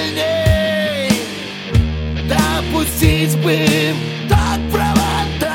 сильней. Допустить бы так провода,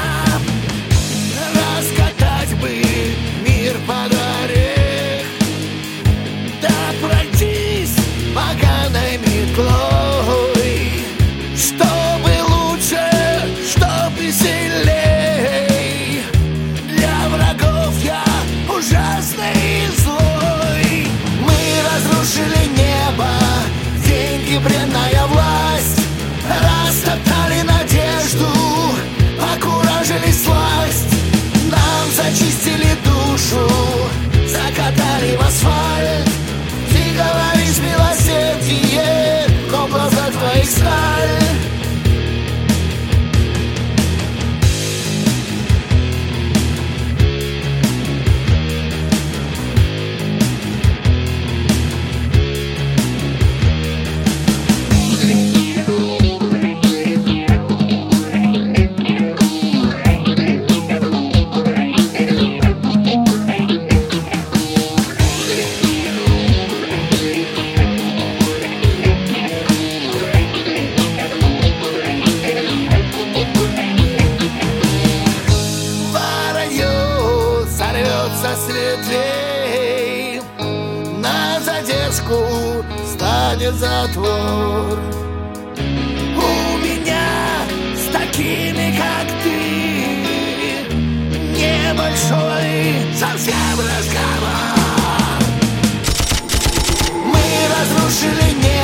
раскатать бы мир под орех, да пройтись поганой метлой, чтобы лучше, чтобы сильней. Для врагов я ужасный и злой. Мы разрушили небо, деньги, бренная власть, растоптали надежду, окуражили сласть. Нам зачистили душу, закатали в асфальт. Ты говоришь милосердие, но в глазах твоих сталь. С ветвей на задержку станет затвор. У меня с такими, как ты, небольшой совсем разговор. Мы разрушили небо,